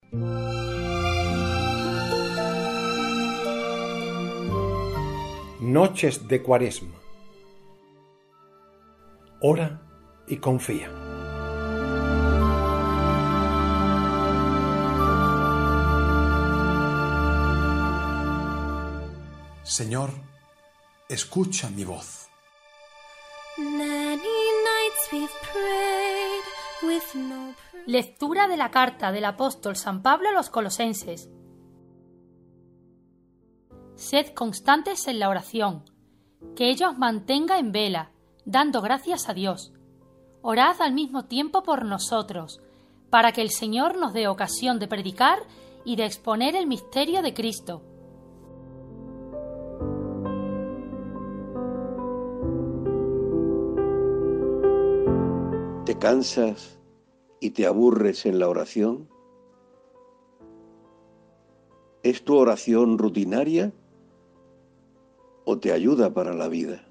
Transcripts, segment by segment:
Noches de Cuaresma. Ora y confía. Señor, escucha mi voz. Lectura de la carta del apóstol San Pablo a los Colosenses. Sed constantes en la oración, que ella os mantenga en vela, dando gracias a Dios. Orad al mismo tiempo por nosotros, para que el Señor nos dé ocasión de predicar y de exponer el misterio de Cristo. ¿Te cansas y te aburres en la oración? ¿Es tu oración rutinaria o te ayuda para la vida?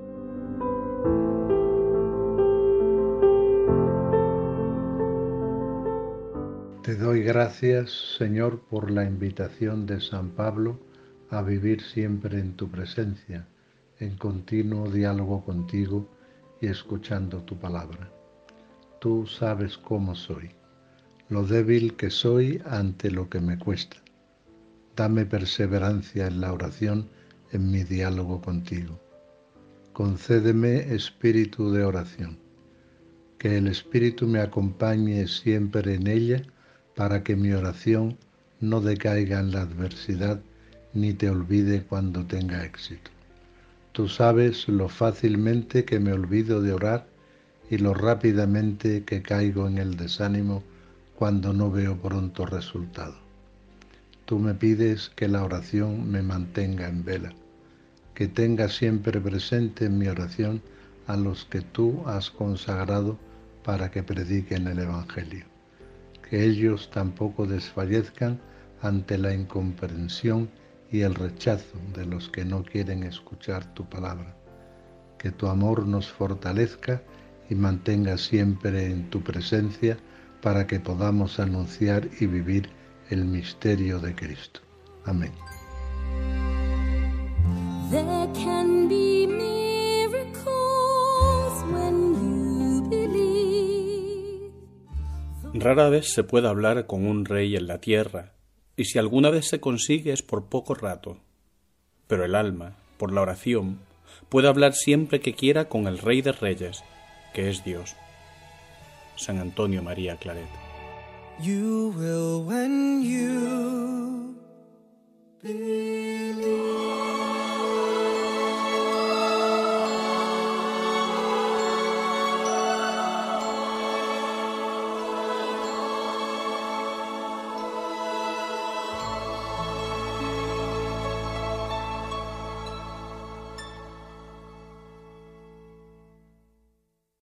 Te doy gracias, Señor, por la invitación de San Pablo a vivir siempre en tu presencia, en continuo diálogo contigo y escuchando tu palabra. Tú sabes cómo soy, lo débil que soy ante lo que me cuesta. Dame perseverancia en la oración, en mi diálogo contigo. Concédeme espíritu de oración, que el Espíritu me acompañe siempre en ella, para que mi oración no decaiga en la adversidad, ni te olvide cuando tenga éxito. Tú sabes lo fácilmente que me olvido de orar y lo rápidamente que caigo en el desánimo cuando no veo pronto resultado. Tú me pides que la oración me mantenga en vela, que tenga siempre presente en mi oración a los que tú has consagrado para que prediquen el Evangelio, que ellos tampoco desfallezcan ante la incomprensión y el rechazo de los que no quieren escuchar tu palabra, que tu amor nos fortalezca y mantenga siempre en tu presencia para que podamos anunciar y vivir el misterio de Cristo. Amén. There can be miracles when you believe. Rara vez se puede hablar con un rey en la tierra, y si alguna vez se consigue es por poco rato. Pero el alma, por la oración, puede hablar siempre que quiera con el Rey de Reyes, que es Dios. San Antonio María Claret. You will when